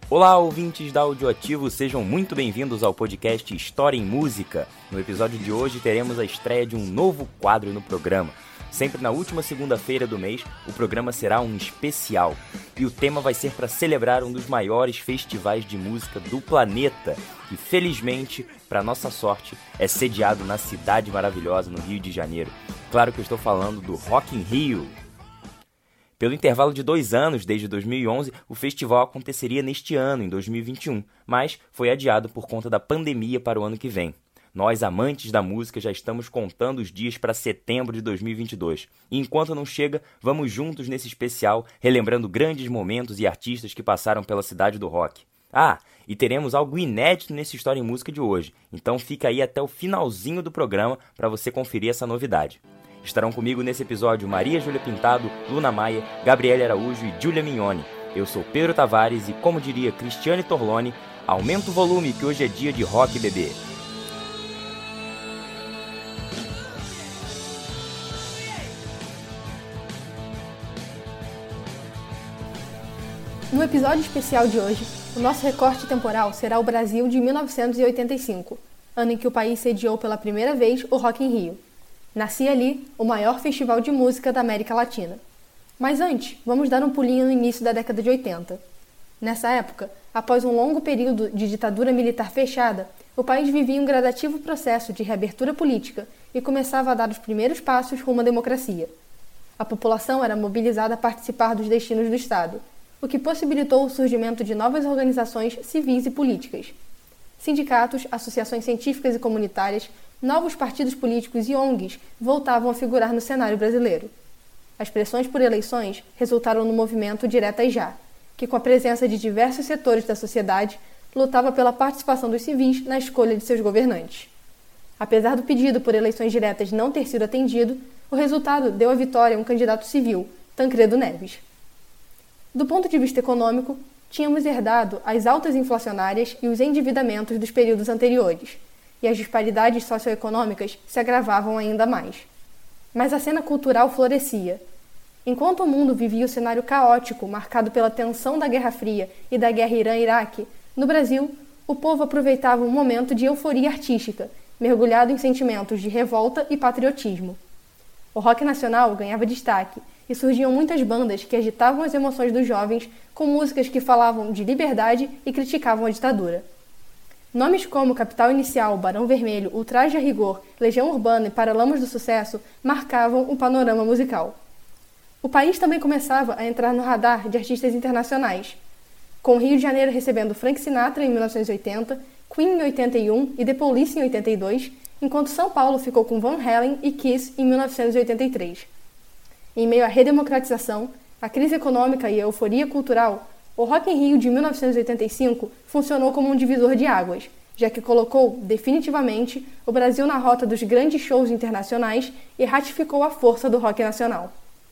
Olá, ouvintes da Audioativo, sejam muito bem-vindos ao podcast História em Música. No episódio de hoje teremos a estreia de um novo quadro no programa. Sempre na última segunda-feira do mês, o programa será um especial. E o tema vai ser para celebrar um dos maiores festivais de música do planeta, que felizmente, para nossa sorte, é sediado na cidade maravilhosa, no Rio de Janeiro. Claro que eu estou falando do Rock in Rio. Pelo intervalo de 2 anos, desde 2011, o festival aconteceria neste ano, em 2021, mas foi adiado por conta da pandemia para o ano que vem. Nós, amantes da música, já estamos contando os dias para setembro de 2022. E enquanto não chega, vamos juntos nesse especial, relembrando grandes momentos e artistas que passaram pela cidade do rock. Ah, e teremos algo inédito nesse História em Música de hoje, então fica aí até o finalzinho do programa para você conferir essa novidade. Estarão comigo nesse episódio Maria Júlia Pintado, Luna Maia, Gabriele Araújo e Giulia Mignoni. Eu sou Pedro Tavares e, como diria Cristiane Torlone, aumenta o volume que hoje é dia de rock, bebê. No episódio especial de hoje, o nosso recorte temporal será o Brasil de 1985, ano em que o país sediou pela primeira vez o Rock in Rio. Nascia ali o maior festival de música da América Latina. Mas antes, vamos dar um pulinho no início da década de 80. Nessa época, após um longo período de ditadura militar fechada, o país vivia um gradativo processo de reabertura política e começava a dar os primeiros passos rumo à democracia. A população era mobilizada a participar dos destinos do Estado, o que possibilitou o surgimento de novas organizações civis e políticas. Sindicatos, associações científicas e comunitárias, novos partidos políticos e ONGs voltavam a figurar no cenário brasileiro. As pressões por eleições resultaram no movimento Diretas Já, que com a presença de diversos setores da sociedade, lutava pela participação dos civis na escolha de seus governantes. Apesar do pedido por eleições diretas não ter sido atendido, o resultado deu a vitória a um candidato civil, Tancredo Neves. Do ponto de vista econômico, tínhamos herdado as altas inflacionárias e os endividamentos dos períodos anteriores, e as disparidades socioeconômicas se agravavam ainda mais. Mas a cena cultural florescia. Enquanto o mundo vivia o cenário caótico marcado pela tensão da Guerra Fria e da Guerra Irã-Iraque, no Brasil, o povo aproveitava um momento de euforia artística, mergulhado em sentimentos de revolta e patriotismo. O rock nacional ganhava destaque e surgiam muitas bandas que agitavam as emoções dos jovens com músicas que falavam de liberdade e criticavam a ditadura. Nomes como Capital Inicial, Barão Vermelho, Ultraje a Rigor, Legião Urbana e Paralamas do Sucesso marcavam o panorama musical. O país também começava a entrar no radar de artistas internacionais, com o Rio de Janeiro recebendo Frank Sinatra em 1980, Queen em 81 e The Police em 82, enquanto São Paulo ficou com Van Halen e Kiss em 1983. Em meio à redemocratização, a crise econômica e a euforia cultural, o Rock in Rio de 1985 funcionou como um divisor de águas, já que colocou, definitivamente, o Brasil na rota dos grandes shows internacionais e ratificou a força do rock nacional.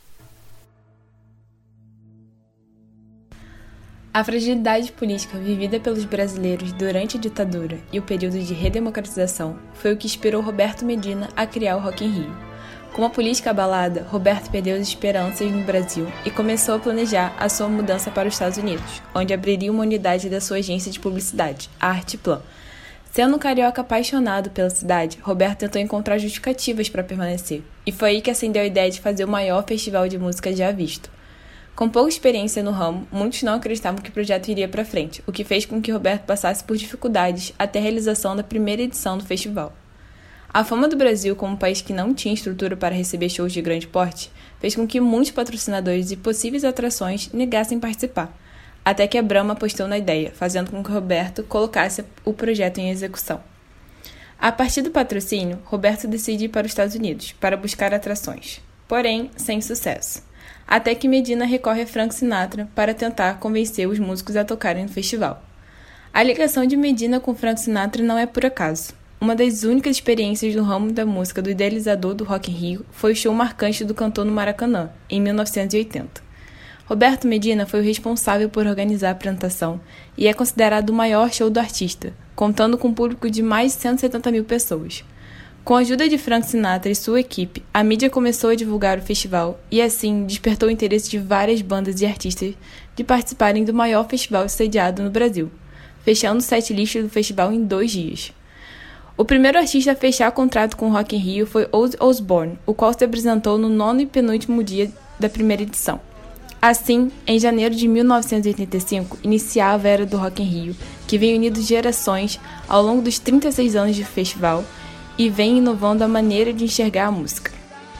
A fragilidade política vivida pelos brasileiros durante a ditadura e o período de redemocratização foi o que inspirou Roberto Medina a criar o Rock in Rio. Com a política abalada, Roberto perdeu as esperanças no Brasil e começou a planejar a sua mudança para os Estados Unidos, onde abriria uma unidade da sua agência de publicidade, a Artplan. Sendo um carioca apaixonado pela cidade, Roberto tentou encontrar justificativas para permanecer, e foi aí que acendeu a ideia de fazer o maior festival de música já visto. Com pouca experiência no ramo, muitos não acreditavam que o projeto iria para frente, o que fez com que Roberto passasse por dificuldades até a realização da primeira edição do festival. A fama do Brasil como um país que não tinha estrutura para receber shows de grande porte fez com que muitos patrocinadores e possíveis atrações negassem participar, até que a Brahma apostou na ideia, fazendo com que Roberto colocasse o projeto em execução. A partir do patrocínio, Roberto decide ir para os Estados Unidos para buscar atrações, porém sem sucesso, até que Medina recorre a Frank Sinatra para tentar convencer os músicos a tocarem no festival. A ligação de Medina com Frank Sinatra não é por acaso. Uma das únicas experiências no ramo da música do idealizador do Rock in Rio foi o show marcante do cantor no Maracanã, em 1980. Roberto Medina foi o responsável por organizar a apresentação e é considerado o maior show do artista, contando com um público de mais de 170 mil pessoas. Com a ajuda de Frank Sinatra e sua equipe, a mídia começou a divulgar o festival e, assim, despertou o interesse de várias bandas e artistas de participarem do maior festival sediado no Brasil, fechando o setlist do festival em 2 dias. O primeiro artista a fechar contrato com o Rock in Rio foi Ozzy Osbourne, o qual se apresentou no 9º e penúltimo dia da primeira edição. Assim, em janeiro de 1985, iniciava a era do Rock in Rio, que vem unindo gerações ao longo dos 36 anos de festival e vem inovando a maneira de enxergar a música.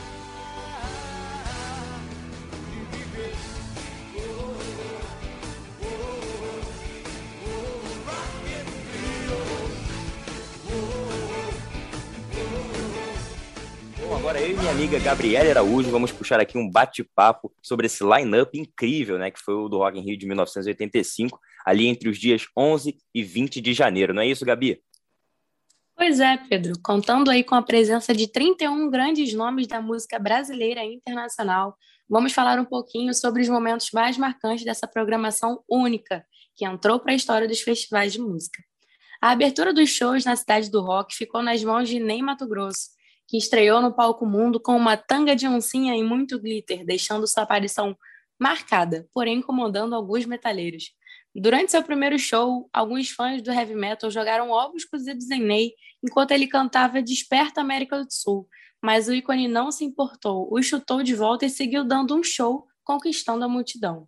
Agora eu e minha amiga Gabriela Araújo vamos puxar aqui um bate-papo sobre esse line-up incrível, né, que foi o do Rock in Rio de 1985, ali entre os dias 11 e 20 de janeiro. Não é isso, Gabi? Pois é, Pedro, contando aí com a presença de 31 grandes nomes da música brasileira e internacional, vamos falar um pouquinho sobre os momentos mais marcantes dessa programação única que entrou para a história dos festivais de música. A abertura dos shows na Cidade do Rock ficou nas mãos de Ney Matogrosso, que estreou no palco mundo com uma tanga de oncinha e muito glitter, deixando sua aparição marcada, porém incomodando alguns metalheiros. Durante seu primeiro show, alguns fãs do heavy metal jogaram ovos cozidos em Ney enquanto ele cantava Desperta América do Sul, mas o ícone não se importou, o chutou de volta e seguiu dando um show, conquistando a multidão.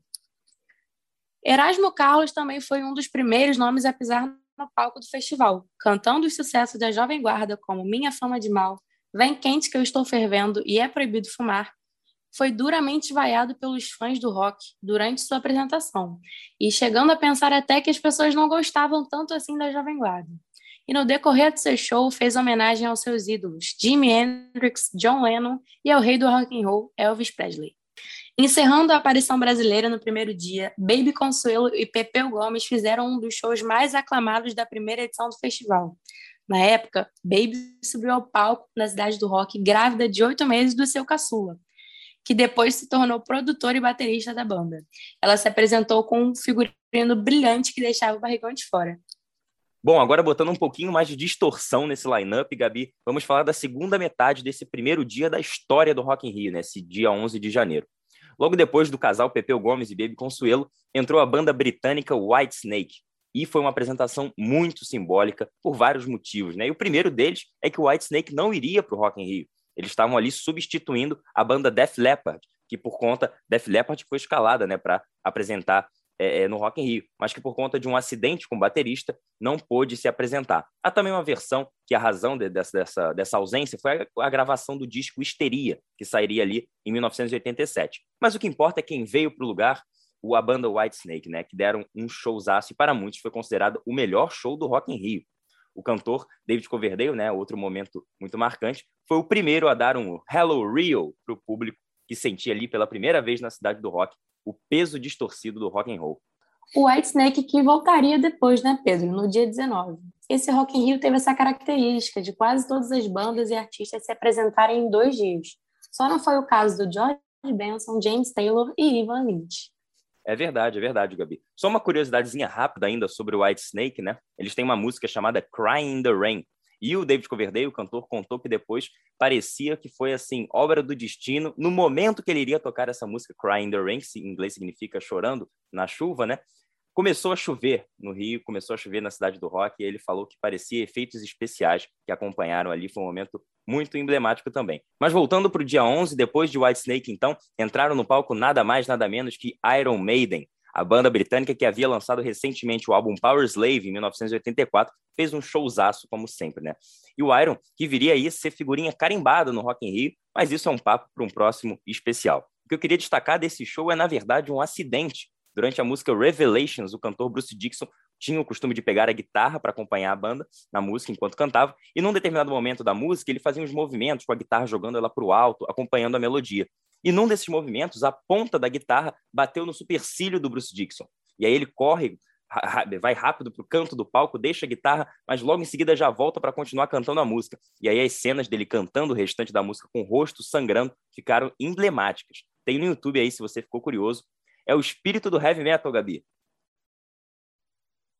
Erasmo Carlos também foi um dos primeiros nomes a pisar no palco do festival, cantando os sucessos da Jovem Guarda como Minha Fama de Mal, Vem Quente que eu estou fervendo e É Proibido Fumar, foi duramente vaiado pelos fãs do rock durante sua apresentação, e chegando a pensar até que as pessoas não gostavam tanto assim da Jovem Guarda. E no decorrer do seu show fez homenagem aos seus ídolos, Jimi Hendrix, John Lennon e ao rei do rock and roll, Elvis Presley. Encerrando a aparição brasileira no primeiro dia, Baby Consuelo e Pepeu Gomes fizeram um dos shows mais aclamados da primeira edição do festival. Na época, Baby subiu ao palco na Cidade do Rock grávida de 8 meses do seu caçula, que depois se tornou produtor e baterista da banda. Ela se apresentou com um figurino brilhante que deixava o barrigão de fora. Bom, agora botando um pouquinho mais de distorção nesse line-up, Gabi, vamos falar da segunda metade desse primeiro dia da história do Rock in Rio, nesse dia 11 de janeiro. Logo depois do casal Pepeu Gomes e Baby Consuelo, entrou a banda britânica Whitesnake, e foi uma apresentação muito simbólica por vários motivos, né? E o primeiro deles é que o Whitesnake não iria para o Rock in Rio. Eles estavam ali substituindo a banda Def Leppard, que por conta Def Leppard foi escalada, né, para apresentar no Rock in Rio, mas que por conta de um acidente com o baterista não pôde se apresentar. Há também uma versão que a razão dessa ausência foi a gravação do disco Histeria, que sairia ali em 1987. Mas o que importa é quem veio para o lugar, a banda Whitesnake, né, que deram um showzaço e para muitos foi considerado o melhor show do Rock in Rio. O cantor David Coverdale, né, outro momento muito marcante, foi o primeiro a dar um Hello Rio para o público que sentia ali pela primeira vez na Cidade do Rock o peso distorcido do rock and roll. O Whitesnake que voltaria depois, né, Pedro, no dia 19. Esse Rock in Rio teve essa característica de quase todas as bandas e artistas se apresentarem em 2 dias. Só não foi o caso do George Benson, James Taylor e Ivan Lynch. É verdade, Gabi. Só uma curiosidadezinha rápida ainda sobre o Whitesnake, né? Eles têm uma música chamada Crying in the Rain. E o David Coverdale, o cantor, contou que depois parecia que foi, assim, obra do destino. No momento que ele iria tocar essa música, Crying in the Rain, que em inglês significa chorando na chuva, né? Começou a chover no Rio, começou a chover na Cidade do Rock, e ele falou que parecia efeitos especiais que acompanharam ali. Foi um momento muito emblemático também. Mas voltando para o dia 11, depois de Whitesnake, então, entraram no palco nada mais, nada menos que Iron Maiden. A banda britânica, que havia lançado recentemente o álbum Power Slave, em 1984, fez um showzaço, como sempre, né? E o Iron, que viria aí ser figurinha carimbada no Rock in Rio, mas isso é um papo para um próximo especial. O que eu queria destacar desse show é, na verdade, um acidente. Durante a música Revelations, o cantor Bruce Dickinson tinha o costume de pegar a guitarra para acompanhar a banda na música enquanto cantava, e num determinado momento da música ele fazia uns movimentos com a guitarra jogando ela para o alto, acompanhando a melodia. E num desses movimentos, a ponta da guitarra bateu no supercílio do Bruce Dickinson. E aí ele corre, vai rápido para o canto do palco, deixa a guitarra, mas logo em seguida já volta para continuar cantando a música. E aí as cenas dele cantando o restante da música com o rosto sangrando ficaram emblemáticas. Tem no YouTube aí, se você ficou curioso. É o espírito do heavy metal, Gabi.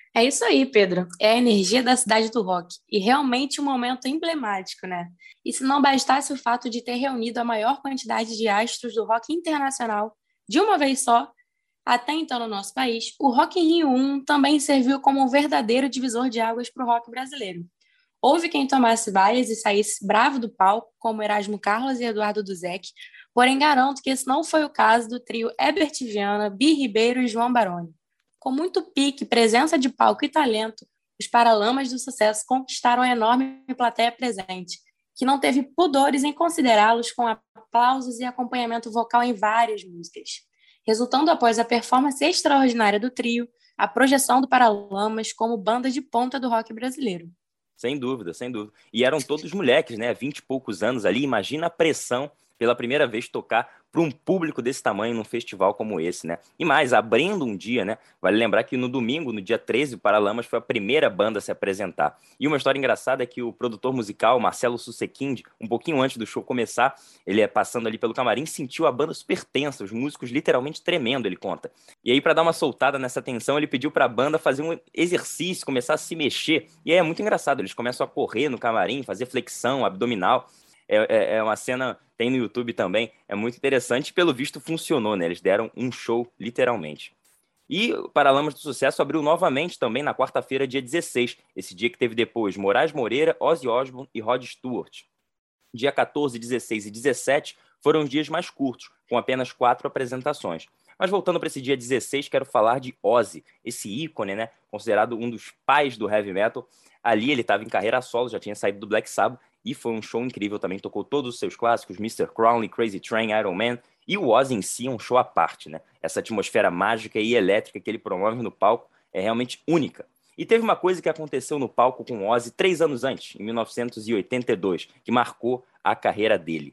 É isso aí, Pedro. É a energia da cidade do rock. E realmente um momento emblemático, né? E se não bastasse o fato de ter reunido a maior quantidade de astros do rock internacional de uma vez só, até então no nosso país, o Rock in Rio 1 também serviu como um verdadeiro divisor de águas para o rock brasileiro. Houve quem tomasse baias e saísse bravo do palco, como Erasmo Carlos e Eduardo Duzec, porém garanto que esse não foi o caso do trio Herbert Viana, Bi Ribeiro e João Baroni. Com muito pique, presença de palco e talento, os Paralamas do Sucesso conquistaram a enorme plateia presente, que não teve pudores em considerá-los com aplausos e acompanhamento vocal em várias músicas, resultando após a performance extraordinária do trio, a projeção do Paralamas como banda de ponta do rock brasileiro. Sem dúvida, sem dúvida. E eram todos moleques, né? 20 e poucos anos ali. Imagina a pressão pela primeira vez tocar para um público desse tamanho num festival como esse, né? E mais, abrindo um dia, né? Vale lembrar que no domingo, no dia 13, o Paralamas foi a primeira banda a se apresentar. E uma história engraçada é que o produtor musical, Marcelo Susequinde, um pouquinho antes do show começar, ele passando ali pelo camarim, sentiu a banda super tensa, os músicos literalmente tremendo, ele conta. E aí, para dar uma soltada nessa tensão, ele pediu para a banda fazer um exercício, começar a se mexer. E aí é muito engraçado, eles começam a correr no camarim, fazer flexão abdominal. É uma cena, tem no YouTube também, é muito interessante. Pelo visto, funcionou, né? Eles deram um show, literalmente. E o Paralamas do Sucesso abriu novamente também na quarta-feira, dia 16. Esse dia que teve depois Moraes Moreira, Ozzy Osbourne e Rod Stewart. Dia 14, 16 e 17 foram os dias mais curtos, com apenas 4 apresentações. Mas voltando para esse dia 16, quero falar de Ozzy, esse ícone, né? Considerado um dos pais do heavy metal. Ali ele estava em carreira solo, já tinha saído do Black Sabbath, e foi um show incrível também, tocou todos os seus clássicos, Mr. Crowley, Crazy Train, Iron Man, e o Ozzy em si é um show à parte, né? Essa atmosfera mágica e elétrica que ele promove no palco é realmente única. E teve uma coisa que aconteceu no palco com o Ozzy 3 anos antes, em 1982, que marcou a carreira dele.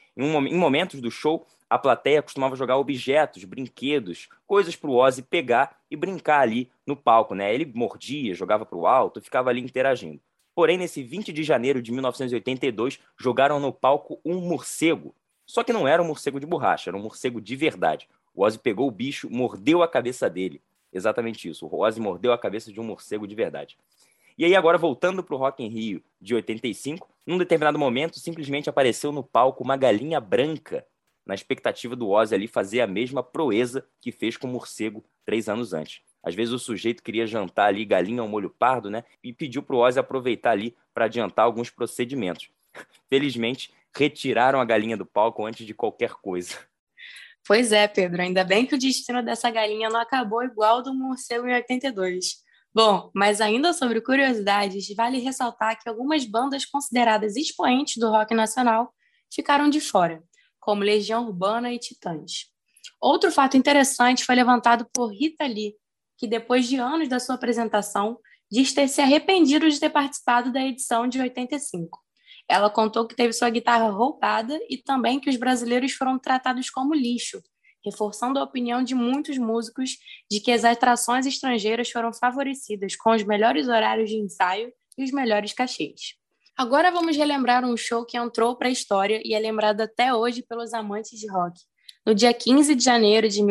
Em momentos do show, a plateia costumava jogar objetos, brinquedos, coisas para o Ozzy pegar e brincar ali no palco, né? Ele mordia, jogava para o alto, ficava ali interagindo. Porém, nesse 20 de janeiro de 1982, jogaram no palco um morcego. Só que não era um morcego de borracha, era um morcego de verdade. O Ozzy pegou o bicho, mordeu a cabeça dele. Exatamente isso, o Ozzy mordeu a cabeça de um morcego de verdade. E aí agora, voltando para o Rock in Rio de 85, num determinado momento, simplesmente apareceu no palco uma galinha branca, na expectativa do Ozzy ali fazer a mesma proeza que fez com o morcego 3 anos antes. Às vezes o sujeito queria jantar ali galinha ao molho pardo, né? E pediu para o Ozzy aproveitar ali para adiantar alguns procedimentos. Felizmente, retiraram a galinha do palco antes de qualquer coisa. Pois é, Pedro, ainda bem que o destino dessa galinha não acabou igual do morcego em 82. Bom, mas ainda sobre curiosidades, vale ressaltar que algumas bandas consideradas expoentes do rock nacional ficaram de fora, como Legião Urbana e Titãs. Outro fato interessante foi levantado por Rita Lee, que depois de anos da sua apresentação, diz ter se arrependido de ter participado da edição de 85. Ela contou que teve sua guitarra roubada e também que os brasileiros foram tratados como lixo, reforçando a opinião de muitos músicos de que as atrações estrangeiras foram favorecidas com os melhores horários de ensaio e os melhores cachês. Agora vamos relembrar um show que entrou para a história e é lembrado até hoje pelos amantes de rock. No dia 15 de janeiro de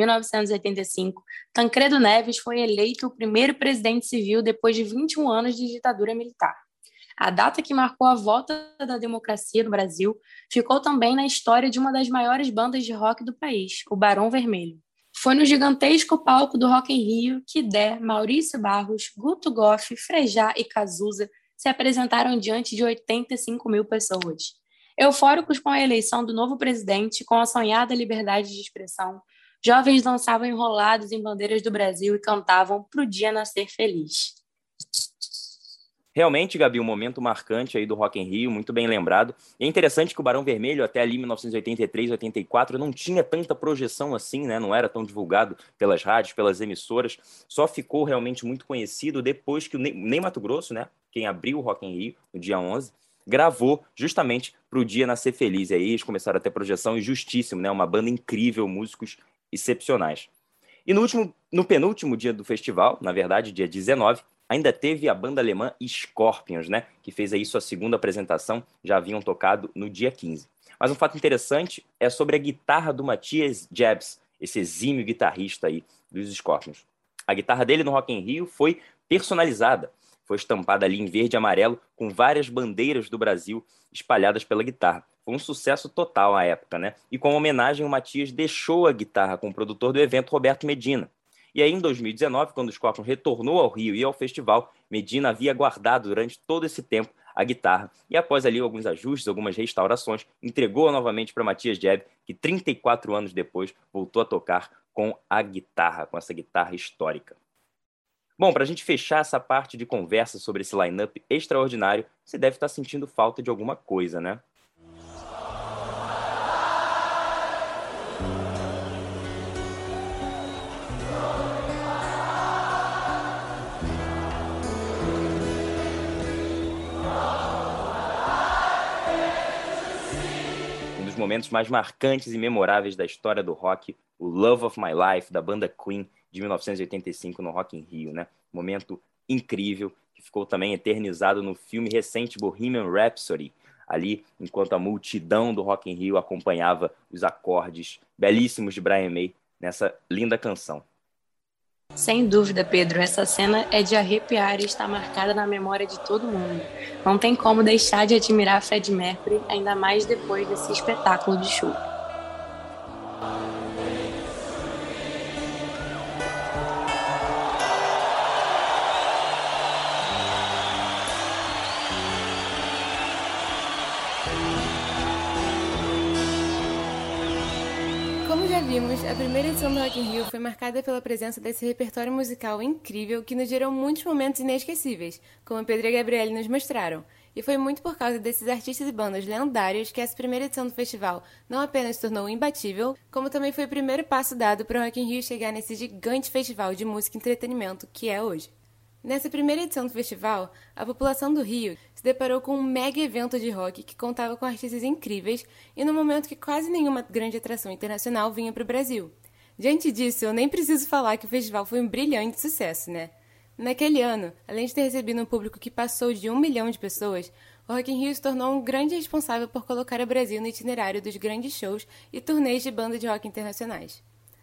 1985, Tancredo Neves foi eleito o primeiro presidente civil depois de 21 anos de ditadura militar. A data que marcou a volta da democracia no Brasil ficou também na história de uma das maiores bandas de rock do país, o Barão Vermelho. Foi no gigantesco palco do Rock in Rio que Dé, Maurício Barros, Guto Goff, Frejá e Cazuza se apresentaram diante de 85 mil pessoas. Eufóricos com a eleição do novo presidente, com a sonhada liberdade de expressão, jovens dançavam enrolados em bandeiras do Brasil e cantavam "Pro dia nascer feliz". Realmente, Gabi, um momento marcante aí do Rock in Rio, muito bem lembrado. E é interessante que o Barão Vermelho, até ali 1983, 84, não tinha tanta projeção assim, né? Não era tão divulgado pelas rádios, pelas emissoras. Só ficou realmente muito conhecido depois que o Ney Matogrosso, né? Quem abriu o Rock in Rio, no dia 11, gravou justamente para o dia nascer feliz. E aí eles começaram a ter projeção, e Justíssimo, né? Uma banda incrível, músicos excepcionais. E no penúltimo dia do festival, na verdade, dia 19, ainda teve a banda alemã Scorpions, né? Que fez aí sua segunda apresentação, já haviam tocado no dia 15. Mas um fato interessante é sobre a guitarra do Matthias Jabs, esse exímio guitarrista aí dos Scorpions. A guitarra dele no Rock in Rio foi personalizada, foi estampada ali em verde e amarelo com várias bandeiras do Brasil espalhadas pela guitarra. Foi um sucesso total à época, né? E como homenagem, o Matias deixou a guitarra com o produtor do evento, Roberto Medina. E aí, em 2019, quando o Scorpions retornou ao Rio e ao festival, Medina havia guardado durante todo esse tempo a guitarra. E após ali alguns ajustes, algumas restaurações, entregou novamente para Matias Jeb, que 34 anos depois voltou a tocar com a guitarra, com essa guitarra histórica. Bom, para a gente fechar essa parte de conversa sobre esse line-up extraordinário, você deve estar sentindo falta de alguma coisa, né? Um dos momentos mais marcantes e memoráveis da história do rock, o Love of My Life, da banda Queen, de 1985, no Rock in Rio, né? Momento incrível, que ficou também eternizado no filme recente Bohemian Rhapsody, ali, enquanto a multidão do Rock in Rio acompanhava os acordes belíssimos de Brian May nessa linda canção. Sem dúvida, Pedro, essa cena é de arrepiar e está marcada na memória de todo mundo. Não tem como deixar de admirar Freddie Mercury, ainda mais depois desse espetáculo de show. Como já vimos, a primeira edição do Rock in Rio foi marcada pela presença desse repertório musical incrível que nos gerou muitos momentos inesquecíveis, como Pedro e Gabriele nos mostraram. E foi muito por causa desses artistas e bandas lendários que essa primeira edição do festival não apenas se tornou imbatível, como também foi o primeiro passo dado para o Rock in Rio chegar nesse gigante festival de música e entretenimento que é hoje. Nessa primeira edição do festival, a população do Rio se deparou com um mega evento de rock que contava com artistas incríveis e no momento que quase nenhuma grande atração internacional vinha para o Brasil. Diante disso, eu nem preciso falar que o festival foi um brilhante sucesso, né? Naquele ano, além de ter recebido um público que passou de 1 milhão de pessoas, o Rock in Rio se tornou um grande responsável por colocar o Brasil no itinerário dos grandes shows e turnês de bandas de rock internacionais.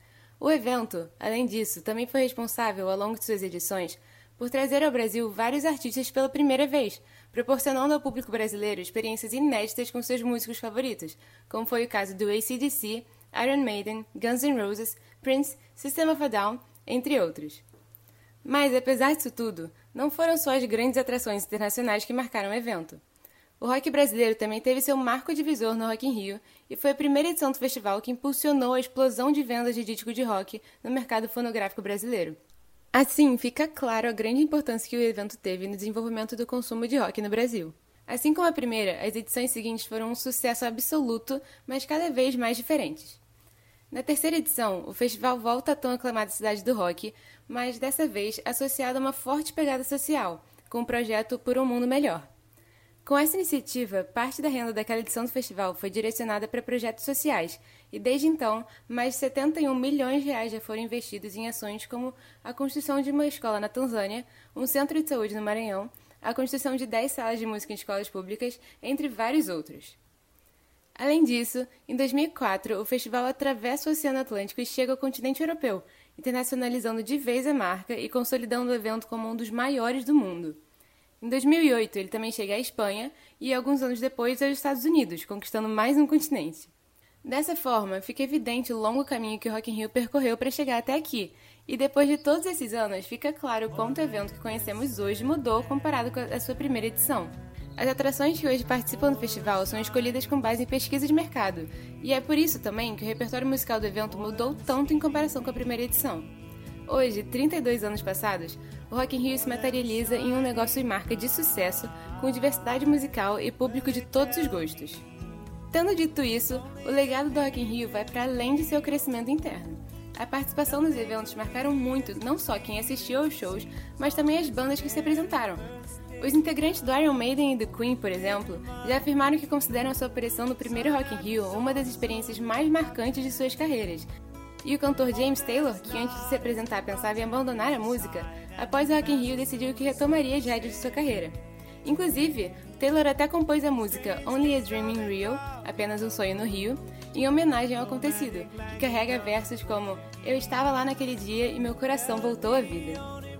O evento, além disso, também foi responsável, ao longo de suas edições, por trazer ao Brasil vários artistas pela primeira vez, proporcionando ao público brasileiro experiências inéditas com seus músicos favoritos, como foi o caso do AC/DC, Iron Maiden, Guns N' Roses, Prince, System of a Down, entre outros. Mas, apesar disso tudo, não foram só as grandes atrações internacionais que marcaram o evento. O rock brasileiro também teve seu marco divisor no Rock in Rio e foi a primeira edição do festival que impulsionou a explosão de vendas de disco de rock no mercado fonográfico brasileiro. Assim, fica claro a grande importância que o evento teve no desenvolvimento do consumo de rock no Brasil. Assim como a primeira, as edições seguintes foram um sucesso absoluto, mas cada vez mais diferentes. Na terceira edição, o festival volta à tão aclamada cidade do rock, mas dessa vez associado a uma forte pegada social, com o projeto Por um Mundo Melhor. Com essa iniciativa, parte da renda daquela edição do festival foi direcionada para projetos sociais, e desde então, mais de 71 milhões de reais já foram investidos em ações como a construção de uma escola na Tanzânia, um centro de saúde no Maranhão, a construção de 10 salas de música em escolas públicas, entre vários outros. Além disso, em 2004, o festival atravessa o Oceano Atlântico e chega ao continente europeu, internacionalizando de vez a marca e consolidando o evento como um dos maiores do mundo. Em 2008, ele também chega à Espanha e, alguns anos depois, aos Estados Unidos, conquistando mais um continente. Dessa forma, fica evidente o longo caminho que o Rock in Rio percorreu para chegar até aqui, e depois de todos esses anos, fica claro o quanto o evento que conhecemos hoje mudou comparado com a sua primeira edição. As atrações que hoje participam do festival são escolhidas com base em pesquisa de mercado, e é por isso também que o repertório musical do evento mudou tanto em comparação com a primeira edição. Hoje, 32 anos passados, o Rock in Rio se materializa em um negócio e marca de sucesso, com diversidade musical e público de todos os gostos. Tendo dito isso, o legado do Rock in Rio vai para além de seu crescimento interno. A participação nos eventos marcaram muito não só quem assistiu aos shows, mas também as bandas que se apresentaram. Os integrantes do Iron Maiden e do Queen, por exemplo, já afirmaram que consideram a sua aparição no primeiro Rock in Rio uma das experiências mais marcantes de suas carreiras. E o cantor James Taylor, que antes de se apresentar pensava em abandonar a música, após o Rock in Rio decidiu que retomaria as rédeas de sua carreira. Inclusive, Taylor até compôs a música Only a Dream in Rio, Apenas um Sonho no Rio, em homenagem ao acontecido, que carrega versos como "Eu estava lá naquele dia e meu coração voltou à vida".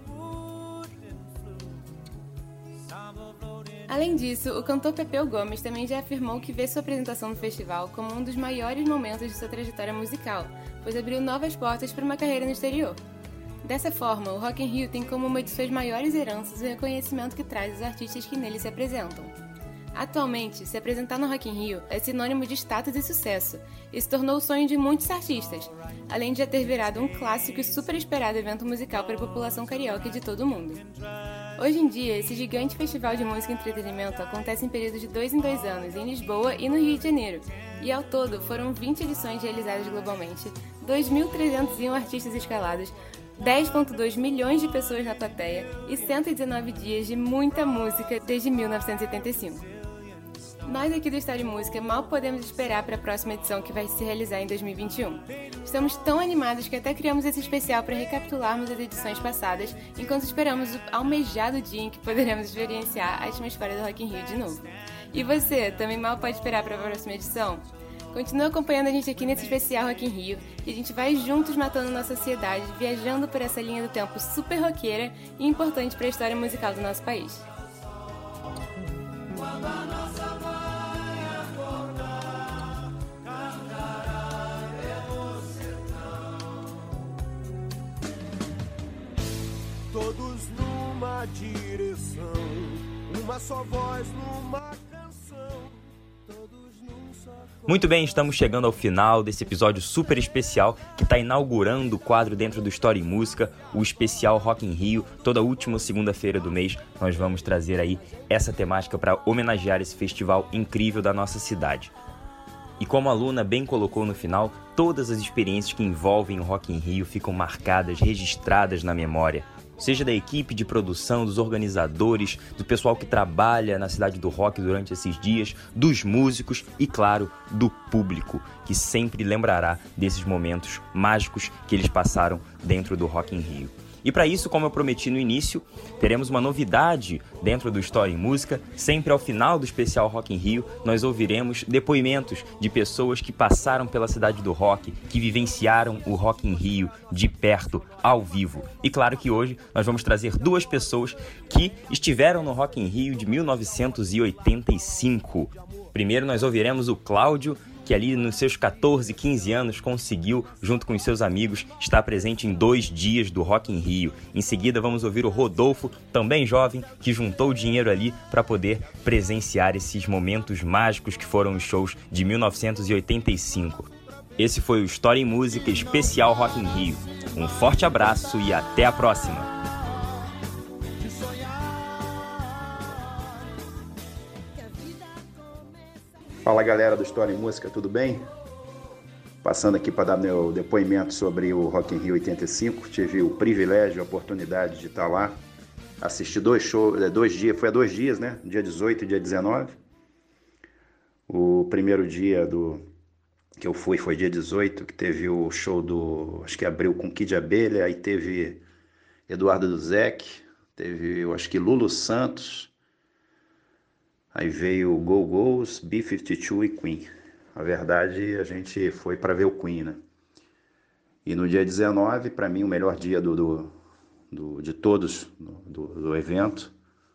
Além disso, o cantor Pepeu Gomes também já afirmou que vê sua apresentação no festival como um dos maiores momentos de sua trajetória musical, pois abriu novas portas para uma carreira no exterior. Dessa forma, o Rock in Rio tem como uma de suas maiores heranças o reconhecimento que traz os artistas que nele se apresentam. Atualmente, se apresentar no Rock in Rio é sinônimo de status e sucesso, e se tornou o sonho de muitos artistas, além de já ter virado um clássico e super esperado evento musical para a população carioca de todo o mundo. Hoje em dia, esse gigante festival de música e entretenimento acontece em períodos de 2 em 2 anos, em Lisboa e no Rio de Janeiro, e ao todo foram 20 edições realizadas globalmente, 2.301 artistas escalados, 10,2 milhões de pessoas na plateia e 119 dias de muita música desde 1985. Nós aqui do História e Música mal podemos esperar para a próxima edição que vai se realizar em 2021. Estamos tão animados que até criamos esse especial para recapitularmos as edições passadas, enquanto esperamos o almejado dia em que poderemos experienciar a atmosfera do Rock in Rio de novo. E você, também mal pode esperar para a próxima edição? Continua acompanhando a gente aqui nesse especial Rock in Rio e a gente vai juntos matando nossa ansiedade, viajando por essa linha do tempo super roqueira e importante para a história musical do nosso país. Todos numa direção, uma só voz numa canção, todos num só... Muito bem, estamos chegando ao final desse episódio super especial que está inaugurando o quadro dentro do História e Música, o especial Rock in Rio. Toda última segunda-feira do mês nós vamos trazer aí essa temática para homenagear esse festival incrível da nossa cidade. E como a Luna bem colocou no final, todas as experiências que envolvem o Rock in Rio ficam marcadas, registradas na memória. Seja da equipe de produção, dos organizadores, do pessoal que trabalha na Cidade do Rock durante esses dias, dos músicos e, claro, do público, que sempre lembrará desses momentos mágicos que eles passaram dentro do Rock in Rio. E para isso, como eu prometi no início, teremos uma novidade dentro do História em Música. Sempre ao final do especial Rock in Rio, nós ouviremos depoimentos de pessoas que passaram pela cidade do rock, que vivenciaram o Rock in Rio de perto, ao vivo. E claro que hoje nós vamos trazer duas pessoas que estiveram no Rock in Rio de 1985. Primeiro nós ouviremos o Cláudio, que ali nos seus 14, 15 anos conseguiu, junto com os seus amigos, estar presente em 2 dias do Rock in Rio. Em seguida vamos ouvir o Rodolfo, também jovem, que juntou dinheiro ali para poder presenciar esses momentos mágicos que foram os shows de 1985. Esse foi o História em Música especial Rock in Rio. Um forte abraço e até a próxima! Fala galera do História em Música, tudo bem? Passando aqui para dar meu depoimento sobre o Rock in Rio 85. Tive o privilégio, a oportunidade de estar lá. Assisti 2 shows, 2 dias, foi há 2 dias, né? Dia 18 e dia 19. O primeiro dia que eu fui foi dia 18, que teve o show acho que abriu com Kid Abelha, aí teve Eduardo Duzec, teve, eu acho que Lulu Santos. Aí veio o Go-Go's, B-52 e Queen. Na verdade, a gente foi para ver o Queen, né? E no dia 19, para mim, o melhor dia de todos do evento.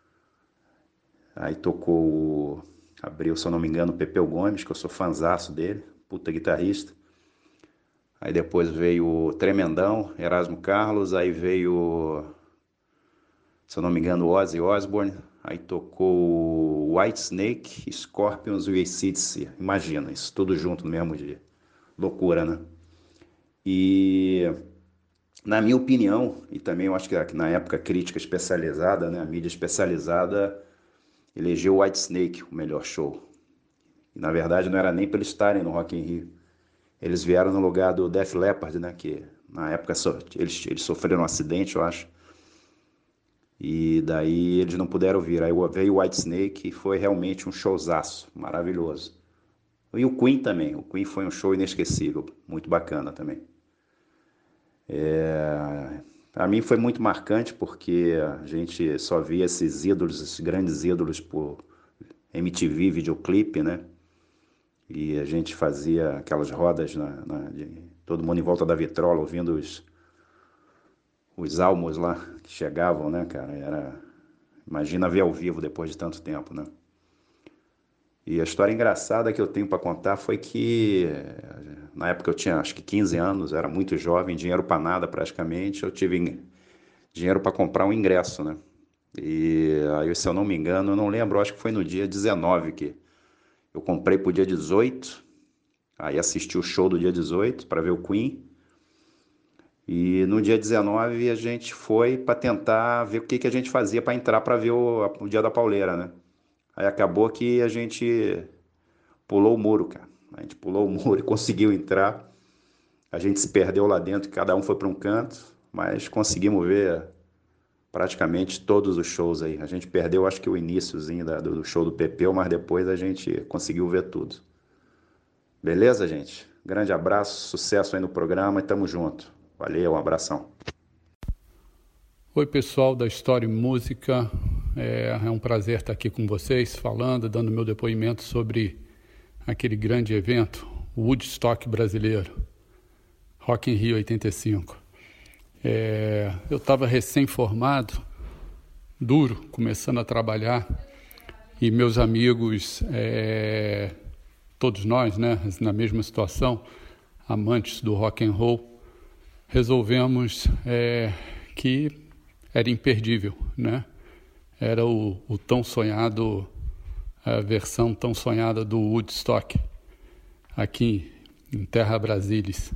Aí abriu, se eu não me engano, o Pepeu Gomes, que eu sou fanzaço dele, puta guitarrista. Aí depois veio o Tremendão, Erasmo Carlos, aí veio, se eu não me engano, o Ozzy Osbourne. Aí tocou Whitesnake, Scorpions e AC/DC. Imagina, isso tudo junto no mesmo dia. Loucura, né? E, na minha opinião, e também eu acho que na época a crítica especializada, né, a mídia especializada, elegeu Whitesnake o melhor show. E, na verdade, não era nem para eles estarem no Rock in Rio. Eles vieram no lugar do Def Leppard, né, que na época eles sofreram um acidente, eu acho. E daí eles não puderam vir. Aí veio o Whitesnake e foi realmente um showzaço, maravilhoso. E o Queen também. O Queen foi um show inesquecível, muito bacana também. Para mim foi muito marcante porque a gente só via esses ídolos, esses grandes ídolos por MTV, videoclipe, né? e a gente fazia aquelas rodas, todo mundo em volta da vitrola, ouvindo os álbuns lá que chegavam, né, cara? Imagina ver ao vivo depois de tanto tempo, né? E a história engraçada que eu tenho para contar foi que, na época eu tinha acho que 15 anos, era muito jovem, dinheiro para nada praticamente, eu tive dinheiro para comprar um ingresso, né? E aí, se eu não me engano, eu não lembro, acho que foi no dia 19 que eu comprei pro dia 18, aí assisti o show do dia 18 para ver o Queen, e no dia 19 a gente foi para tentar ver o que a gente fazia para entrar para ver o Dia da Pauleira, né? Aí acabou que a gente pulou o muro, cara. A gente pulou o muro e conseguiu entrar. A gente se perdeu lá dentro, cada um foi para um canto, mas conseguimos ver praticamente todos os shows aí. A gente perdeu, acho que o iniciozinho do show do Pepeu, mas depois a gente conseguiu ver tudo. Beleza, gente? Grande abraço, sucesso aí no programa e tamo junto. Valeu, um abração. Oi, pessoal da História e Música. É um prazer estar aqui com vocês, falando, dando meu depoimento sobre aquele grande evento, o Woodstock brasileiro, Rock in Rio 85. Eu estava recém-formado, duro, começando a trabalhar, e meus amigos, todos nós, né, na mesma situação, amantes do rock and roll, resolvemos que era imperdível, né? Era o tão sonhado, a versão tão sonhada do Woodstock, aqui em Terra Brasilis.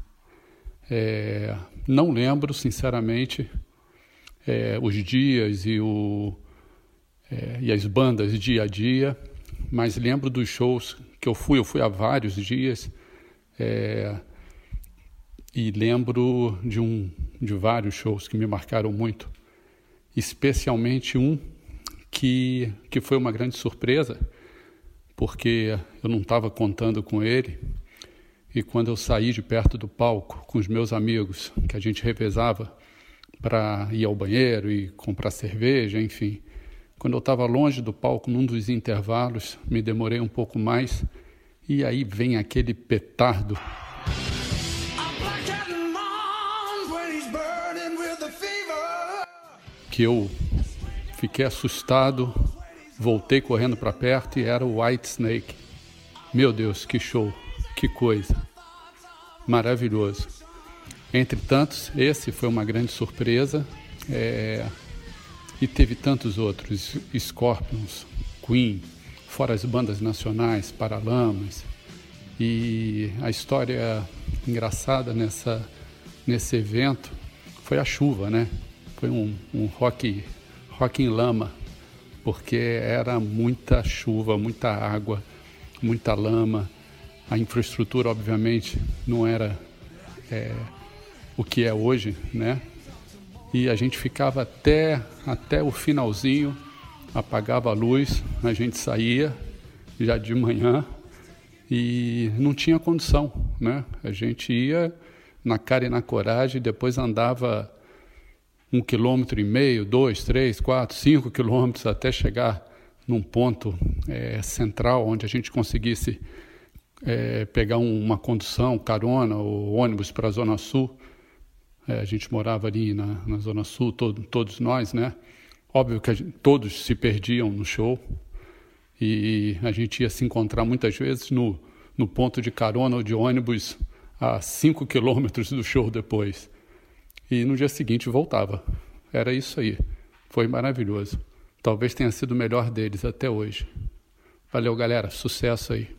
Não lembro, sinceramente, os dias e as bandas dia a dia, mas lembro dos shows que eu fui há vários dias, e lembro de vários shows que me marcaram muito, especialmente um que foi uma grande surpresa, porque eu não estava contando com ele, e quando eu saí de perto do palco com os meus amigos, que a gente revezava para ir ao banheiro e comprar cerveja, enfim, quando eu estava longe do palco, num dos intervalos, me demorei um pouco mais, e aí vem aquele petardo que eu fiquei assustado, voltei correndo para perto e era o Whitesnake. Meu Deus, que show, que coisa, maravilhoso. Entre tantos, esse foi uma grande surpresa, e teve tantos outros, Scorpions, Queen, fora as bandas nacionais, Paralamas. E a história engraçada nesse evento foi a chuva, né? Foi um rock em lama, porque era muita chuva, muita água, muita lama. A infraestrutura, obviamente, não era o que é hoje, né? E a gente ficava até o finalzinho, apagava a luz, a gente saía já de manhã e não tinha condição, né? A gente ia na cara e na coragem, depois andava 1,5 km, 2, 3, 4, 5 quilômetros até chegar num ponto central onde a gente conseguisse pegar uma condução, carona ou ônibus para a Zona Sul. A gente morava ali na Zona Sul, todos nós, né? Óbvio que todos se perdiam no show e a gente ia se encontrar muitas vezes no ponto de carona ou de ônibus a 5 quilômetros do show depois. E no dia seguinte voltava. Era isso aí. Foi maravilhoso. Talvez tenha sido o melhor deles até hoje. Valeu, galera. Sucesso aí.